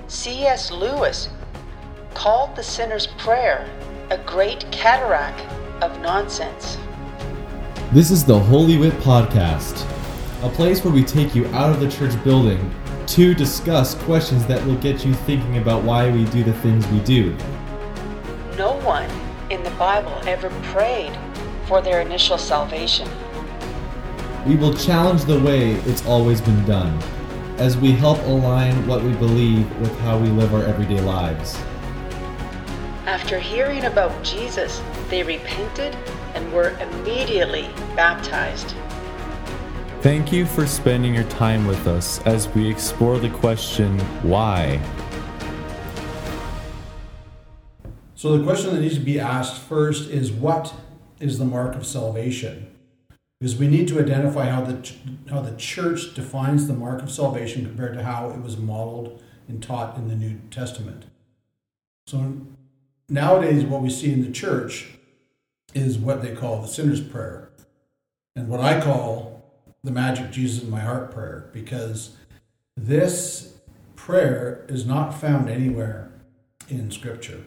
C.S. Lewis called the sinner's prayer a great cataract of nonsense. This is the Holy Wit Podcast, a place where we take you out of the church building to discuss questions that will get you thinking about why we do the things we do. No one in the Bible ever prayed for their initial salvation. We will challenge the way it's always been done, as we help align what we believe with how we live our everyday lives. After hearing about Jesus, they repented and were immediately baptized. Thank you for spending your time with us as we explore the question, why? So the question that needs to be asked first is, what is the mark of salvation? Because we need to identify how the church defines the mark of salvation compared to how it was modeled and taught in the New Testament. So nowadays what we see in the church is what they call the sinner's prayer, and what I call the magic Jesus in my heart prayer, because this prayer is not found anywhere in Scripture.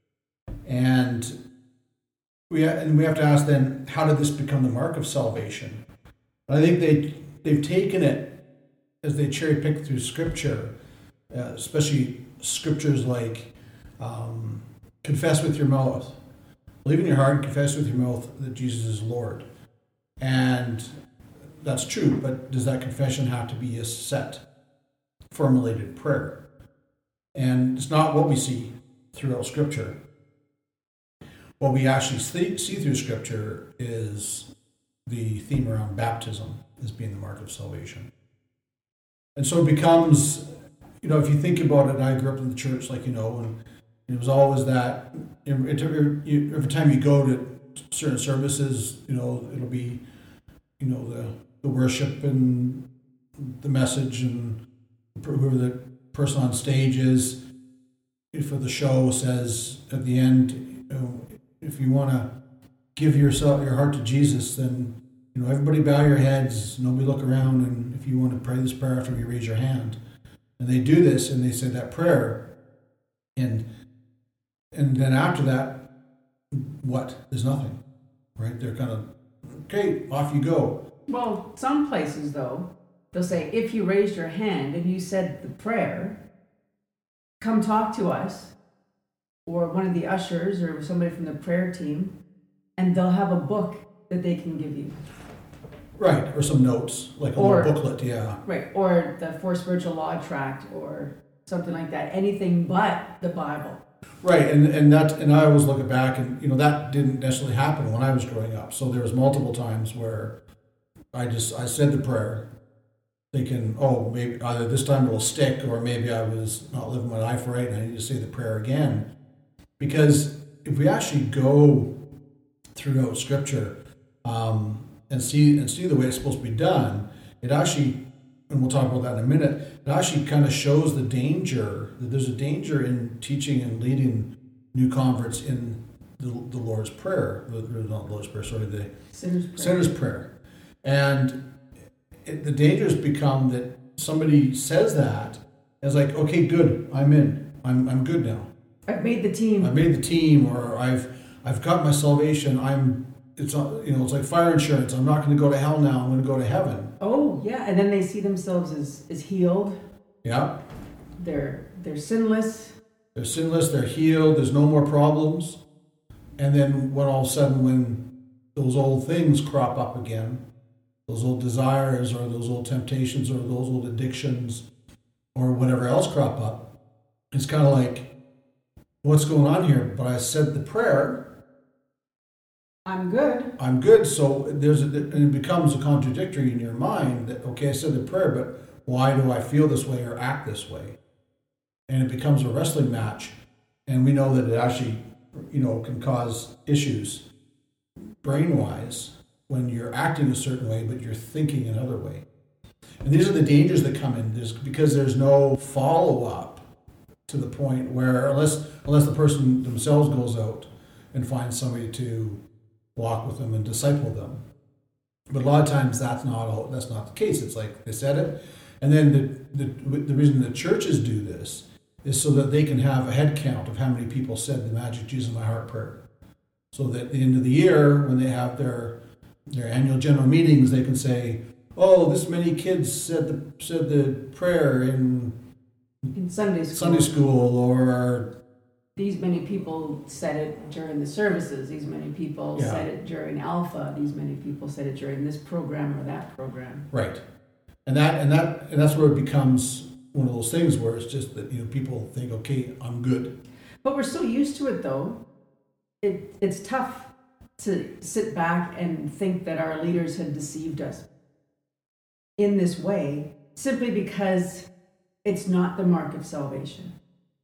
And we have to ask then, how did this become the mark of salvation? I think they've taken it as they cherry pick through Scripture, especially scriptures like confess with your mouth, believe in your heart, and confess with your mouth that Jesus is Lord. And that's true, but does that confession have to be a set, formulated prayer? And it's not what we see throughout Scripture. What we actually see through Scripture is the theme around baptism as being the mark of salvation. And so it becomes, if you think about it, I grew up in the church, and it was always that every time you go to certain services, it'll be, the worship and the message, and whoever the person on stage is for the show says at the end, if you want to give your heart to Jesus, then everybody bow your heads, nobody look around, and if you want to pray this prayer after me, raise your hand. And they do this, and they say that prayer, and then after that, what? There's nothing, right? They're kind of, okay, off you go. Well, some places though, they'll say, if you raised your hand and you said the prayer, come talk to us, or one of the ushers or somebody from the prayer team, and they'll have a book that they can give you. Right, or some notes, like a little booklet, yeah. Right, or the Four Spiritual Law Tract or something like that, anything but the Bible. Right, and I always look back, and that didn't necessarily happen when I was growing up. So there was multiple times where I said the prayer, thinking, maybe either this time it'll stick, or maybe I was not living my life right and I need to say the prayer again. Because if we actually go throughout Scripture and see the way it's supposed to be done, it actually, and we'll talk about that in a minute, it actually kind of shows the danger, that there's a danger in teaching and leading new converts in the Lord's Prayer, not the Lord's Prayer, sorry, the Sinner's Prayer. And the danger has become that somebody says that, and it's like, okay, good, I'm in, I'm good now. I've made the team, or I've got my salvation. It's like fire insurance. I'm not going to go to hell now. I'm going to go to heaven. Oh yeah, and then they see themselves as healed. Yeah. They're sinless. They're sinless. They're healed. There's no more problems. And then when all of a sudden, when those old things crop up again, those old desires or those old temptations or those old addictions or whatever else crop up, it's kind of like, what's going on here? But I said the prayer. I'm good. So and it becomes a contradictory in your mind that, okay, I said the prayer, but why do I feel this way or act this way? And it becomes a wrestling match. And we know that it actually, can cause issues brain-wise when you're acting a certain way, but you're thinking another way. And these are the dangers that come in because there's no follow-up to the point where, unless the person themselves goes out and finds somebody to walk with them and disciple them. But a lot of times that's not the case. It's like they said it, and then the reason the churches do this is so that they can have a head count of how many people said the Magic Jesus My Heart prayer. So that at the end of the year, when they have their annual general meetings, they can say, oh, this many kids said the prayer in Sunday school, or these many people said it during the services, these many people said it during Alpha, these many people said it during this program or that program. Right. And that's where it becomes one of those things where it's just that, people think, okay, I'm good. But we're so used to it, though. It's tough to sit back and think that our leaders had deceived us in this way, simply because it's not the mark of salvation.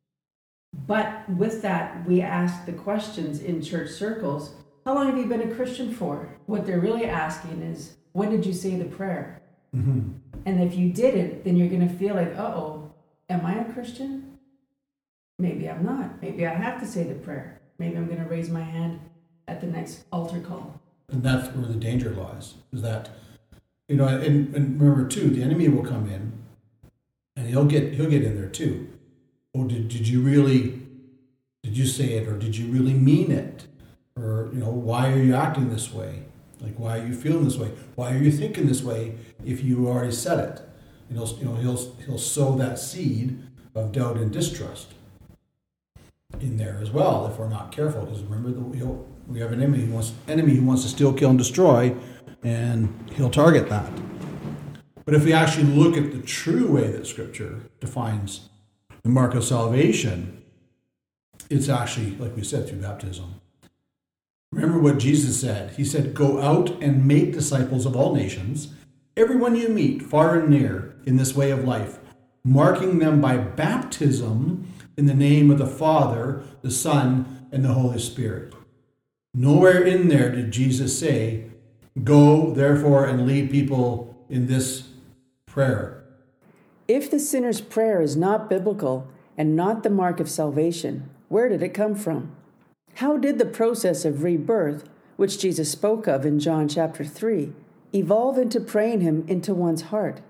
But with that, we ask the questions in church circles, how long have you been a Christian for? What they're really asking is, when did you say the prayer? Mm-hmm. And if you didn't, then you're going to feel like, uh-oh, am I a Christian? Maybe I'm not. Maybe I have to say the prayer. Maybe I'm going to raise my hand at the next altar call. And that's where the danger lies, is that, and remember too, the enemy will come in and he'll get in there too. Oh, did you say it, or did you really mean it? Or, why are you acting this way? Like, why are you feeling this way? Why are you thinking this way if you already said it? He'll sow that seed of doubt and distrust in there as well if we're not careful. Because remember, we have an enemy who wants to steal, kill, and destroy, and he'll target that. But if we actually look at the true way that Scripture defines the mark of salvation, it's actually, like we said, through baptism. Remember what Jesus said. He said, go out and make disciples of all nations, everyone you meet, far and near, in this way of life, marking them by baptism in the name of the Father, the Son, and the Holy Spirit. Nowhere in there did Jesus say, go, therefore, and lead people in this prayer. If the sinner's prayer is not biblical and not the mark of salvation, where did it come from? How did the process of rebirth, which Jesus spoke of in John chapter 3, evolve into praying him into one's heart?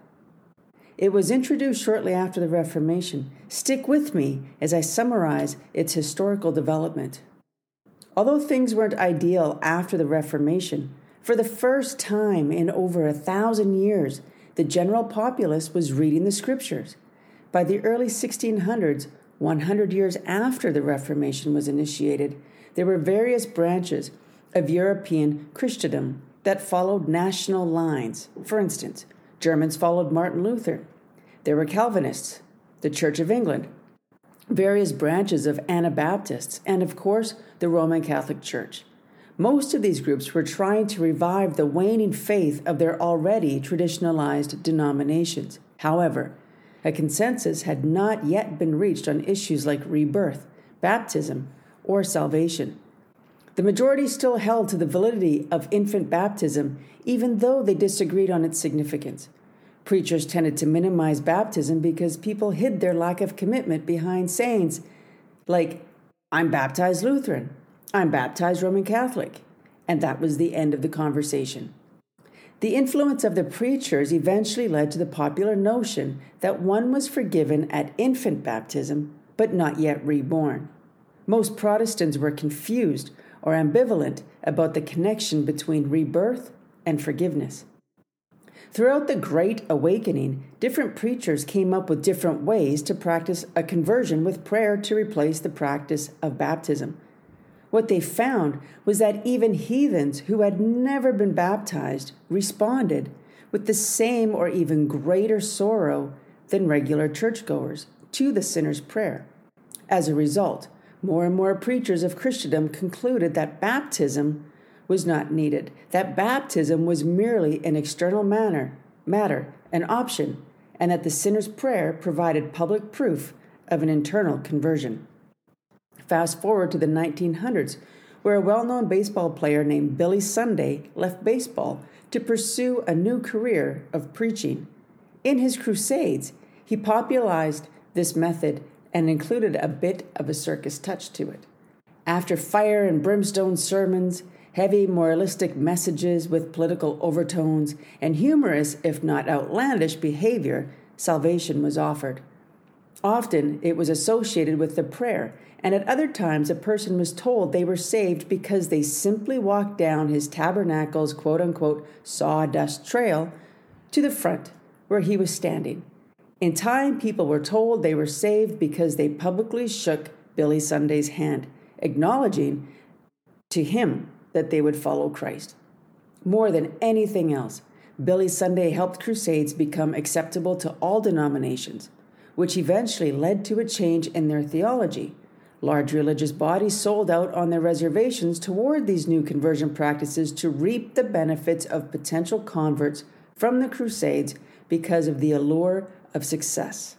It was introduced shortly after the Reformation. Stick with me as I summarize its historical development. Although things weren't ideal after the Reformation, for the first time in over 1,000 years, the general populace was reading the Scriptures. By the early 1600s, 100 years after the Reformation was initiated, there were various branches of European Christendom that followed national lines. For instance, Germans followed Martin Luther. There were Calvinists, the Church of England, various branches of Anabaptists, and of course, the Roman Catholic Church. Most of these groups were trying to revive the waning faith of their already traditionalized denominations. However, a consensus had not yet been reached on issues like rebirth, baptism, or salvation. The majority still held to the validity of infant baptism, even though they disagreed on its significance. Preachers tended to minimize baptism because people hid their lack of commitment behind sayings like, I'm baptized Lutheran, I'm baptized Roman Catholic, and that was the end of the conversation. The influence of the preachers eventually led to the popular notion that one was forgiven at infant baptism, but not yet reborn. Most Protestants were confused or ambivalent about the connection between rebirth and forgiveness. Throughout the Great Awakening, different preachers came up with different ways to practice a conversion with prayer to replace the practice of baptism. What they found was that even heathens who had never been baptized responded with the same or even greater sorrow than regular churchgoers to the sinner's prayer. As a result, more and more preachers of Christendom concluded that baptism was not needed, that baptism was merely an external matter, an option, and that the sinner's prayer provided public proof of an internal conversion. Fast forward to the 1900s, where a well-known baseball player named Billy Sunday left baseball to pursue a new career of preaching. In his crusades, he popularized this method and included a bit of a circus touch to it. After fire and brimstone sermons, heavy moralistic messages with political overtones, and humorous, if not outlandish, behavior, salvation was offered. Often it was associated with the prayer, and at other times a person was told they were saved because they simply walked down his tabernacle's quote-unquote sawdust trail to the front where he was standing. In time, people were told they were saved because they publicly shook Billy Sunday's hand, acknowledging to him that they would follow Christ. More than anything else, Billy Sunday helped crusades become acceptable to all denominations, which eventually led to a change in their theology. Large religious bodies sold out on their reservations toward these new conversion practices to reap the benefits of potential converts from the Crusades because of the allure of success.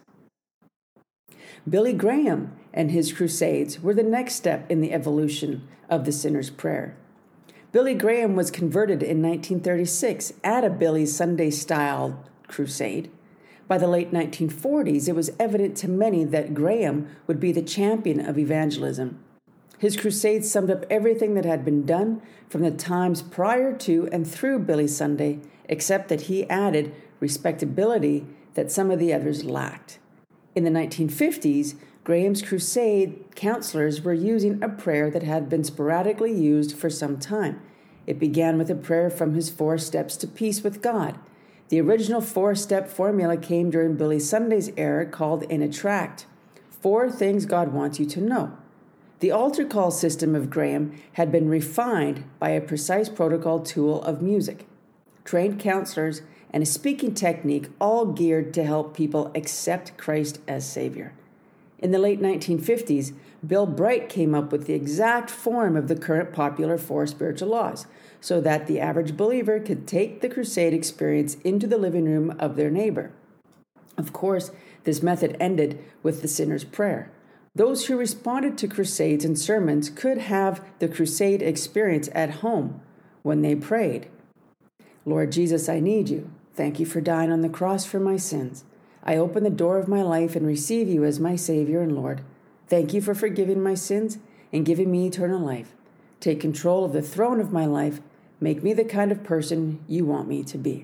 Billy Graham and his Crusades were the next step in the evolution of the sinner's prayer. Billy Graham was converted in 1936 at a Billy Sunday-style crusade. By the late 1940s, it was evident to many that Graham would be the champion of evangelism. His crusades summed up everything that had been done from the times prior to and through Billy Sunday, except that he added respectability that some of the others lacked. In the 1950s, Graham's crusade counselors were using a prayer that had been sporadically used for some time. It began with a prayer from his 4 steps to peace with God. The original 4-step formula came during Billy Sunday's era, called in a tract, 4 Things God Wants You to Know. The altar call system of Graham had been refined by a precise protocol tool of music, trained counselors, and a speaking technique, all geared to help people accept Christ as Savior. In the late 1950s, Bill Bright came up with the exact form of the current popular 4 spiritual laws, so that the average believer could take the crusade experience into the living room of their neighbor. Of course, this method ended with the sinner's prayer. Those who responded to crusades and sermons could have the crusade experience at home when they prayed. Lord Jesus, I need you. Thank you for dying on the cross for my sins. I open the door of my life and receive you as my Savior and Lord. Thank you for forgiving my sins and giving me eternal life. Take control of the throne of my life. Make me the kind of person you want me to be.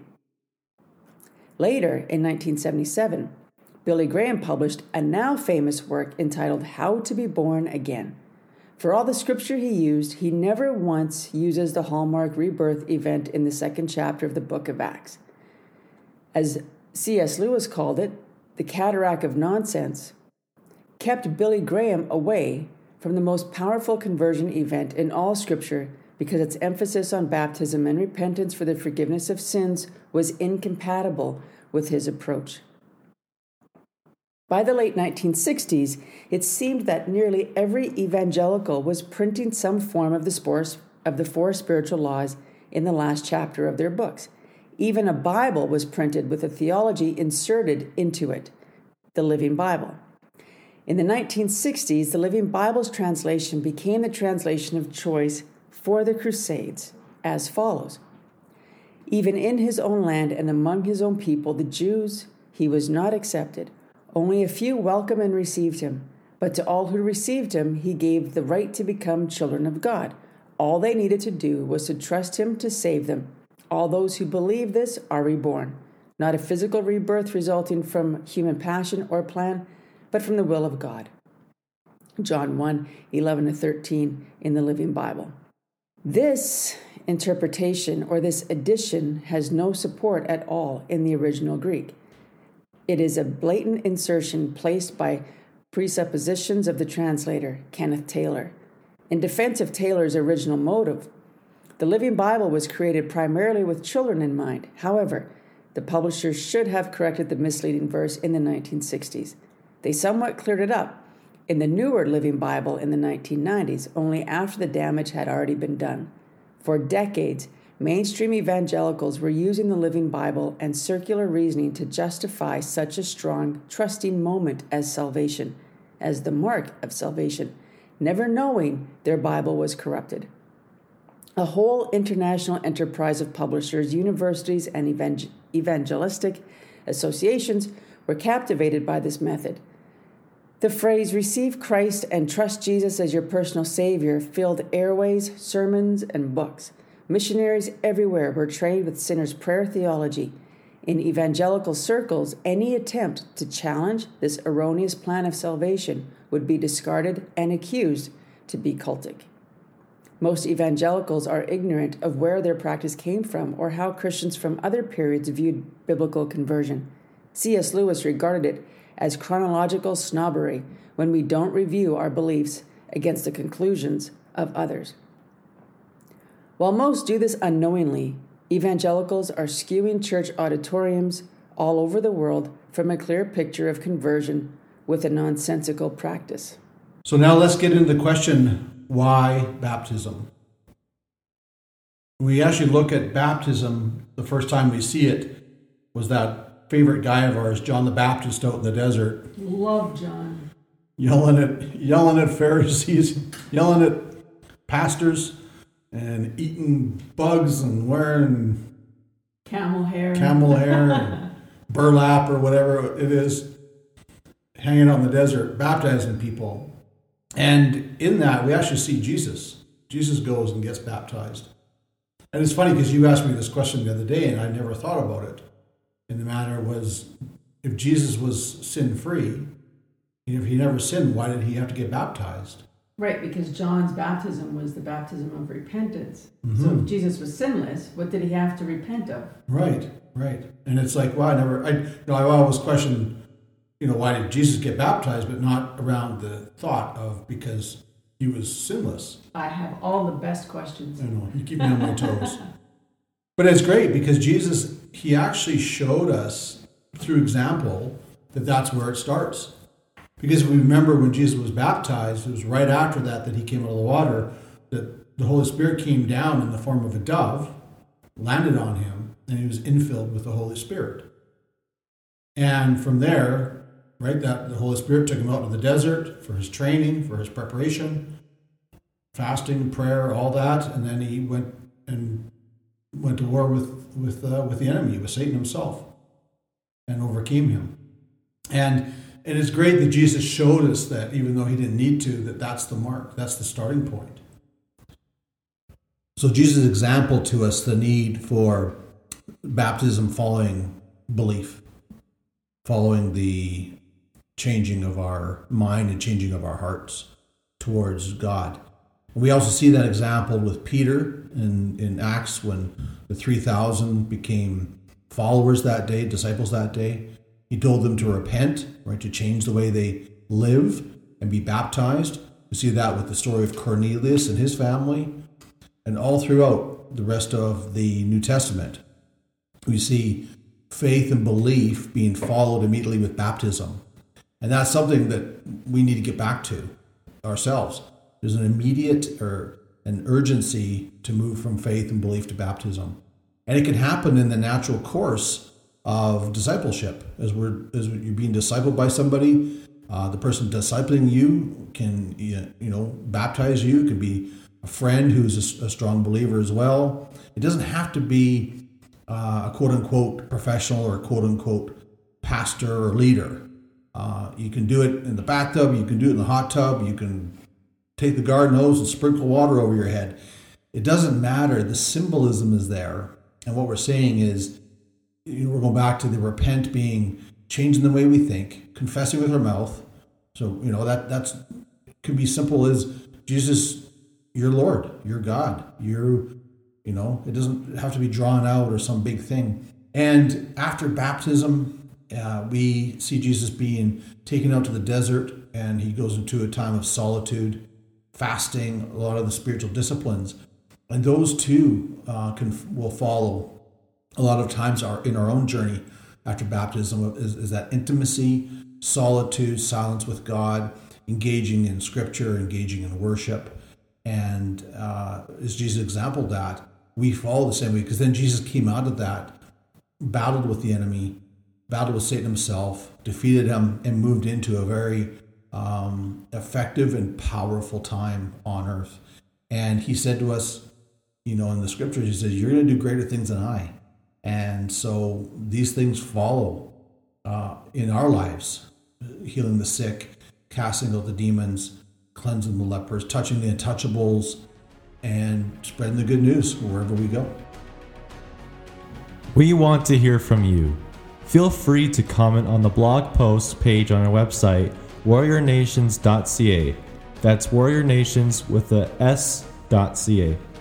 Later, in 1977, Billy Graham published a now famous work entitled How to Be Born Again. For all the scripture he used, he never once uses the hallmark rebirth event in the 2nd chapter of the book of Acts. As C.S. Lewis called it, the cataract of nonsense kept Billy Graham away from the most powerful conversion event in all Scripture because its emphasis on baptism and repentance for the forgiveness of sins was incompatible with his approach. By the late 1960s, it seemed that nearly every evangelical was printing some form of the 4 spiritual laws in the last chapter of their books. Even a Bible was printed with a theology inserted into it, the Living Bible. In the 1960s, the Living Bible's translation became the translation of choice for the Crusades, as follows. Even in his own land and among his own people, the Jews, he was not accepted. Only a few welcomed and received him, but to all who received him, he gave the right to become children of God. All they needed to do was to trust him to save them. All those who believe this are reborn, not a physical rebirth resulting from human passion or plan, but from the will of God. John 1:11-13 in the Living Bible. This interpretation or this addition has no support at all in the original Greek. It is a blatant insertion placed by presuppositions of the translator, Kenneth Taylor. In defense of Taylor's original motive, the Living Bible was created primarily with children in mind. However, the publishers should have corrected the misleading verse in the 1960s. They somewhat cleared it up in the newer Living Bible in the 1990s, only after the damage had already been done. For decades, mainstream evangelicals were using the Living Bible and circular reasoning to justify such a strong, trusting moment as salvation, as the mark of salvation, never knowing their Bible was corrupted. A whole international enterprise of publishers, universities, and evangelistic associations were captivated by this method. The phrase, receive Christ and trust Jesus as your personal Savior, filled airways, sermons, and books. Missionaries everywhere were trained with sinners' prayer theology. In evangelical circles, any attempt to challenge this erroneous plan of salvation would be discarded and accused to be cultic. Most evangelicals are ignorant of where their practice came from or how Christians from other periods viewed biblical conversion. C.S. Lewis regarded it as chronological snobbery when we don't review our beliefs against the conclusions of others. While most do this unknowingly, evangelicals are skewing church auditoriums all over the world from a clear picture of conversion with a nonsensical practice. So now let's get into the question, why baptism? When we actually look at baptism, the first time we see it was that favorite guy of ours, John the Baptist, out in the desert. Love John. Yelling at Pharisees, yelling at pastors, and eating bugs and wearing camel hair and burlap or whatever it is, hanging out in the desert, baptizing people. And in that, we actually see Jesus. Jesus goes and gets baptized. And it's funny because you asked me this question the other day, and I never thought about it. And the matter was, if Jesus was sin-free, if he never sinned, why did he have to get baptized? Right, because John's baptism was the baptism of repentance. Mm-hmm. So if Jesus was sinless, what did he have to repent of? Right. And it's like, well, I always question, why did Jesus get baptized, but not around the thought of because he was sinless. I have all the best questions. I know, you keep me on my toes. But it's great because Jesus, he actually showed us through example that that's where it starts. Because if we remember when Jesus was baptized, it was right after that he came out of the water, that the Holy Spirit came down in the form of a dove, landed on him, and he was infilled with the Holy Spirit. And from there, right, that the Holy Spirit took him out to the desert for his training, for his preparation, fasting, prayer, all that, and then he went to war with the enemy, with Satan himself, and overcame him. And it's great that Jesus showed us that, even though he didn't need to, that's the mark, that's the starting point. So Jesus' example to us the need for baptism following belief, following the changing of our mind and changing of our hearts towards God. And we also see that example with Peter in Acts when the 3,000 became followers that day, disciples that day. He told them to repent, right, to change the way they live and be baptized. We see that with the story of Cornelius and his family. And all throughout the rest of the New Testament, we see faith and belief being followed immediately with baptism. And that's something that we need to get back to ourselves. There's an immediate or an urgency to move from faith and belief to baptism. And it can happen in the natural course of discipleship. As you're being discipled by somebody, the person discipling you can baptize you. It could be a friend who's a strong believer as well. It doesn't have to be a quote-unquote professional or quote-unquote pastor or leader. You can do it in the bathtub, you can do it in the hot tub, you can take the garden hose and sprinkle water over your head. It doesn't matter. The symbolism is there. And what we're saying is, we're going back to the repent being changing the way we think, confessing with our mouth. So, that's could be simple as Jesus, you're Lord, you're God, it doesn't have to be drawn out or some big thing. And after baptism, we see Jesus being taken out to the desert, and he goes into a time of solitude, fasting, a lot of the spiritual disciplines. And those two will follow a lot of times in our own journey after baptism is that intimacy, solitude, silence with God, engaging in scripture, engaging in worship. And as Jesus' example that, we follow the same way, because then Jesus came out of that, battled with the enemy, battled with Satan himself, defeated him, and moved into a very effective and powerful time on earth. And he said to us, in the scriptures, he says, you're going to do greater things than I. And so these things follow in our lives, healing the sick, casting out the demons, cleansing the lepers, touching the untouchables, and spreading the good news wherever we go. We want to hear from you. Feel free to comment on the blog post page on our website, warriornations.ca. That's warriornations with a S.ca.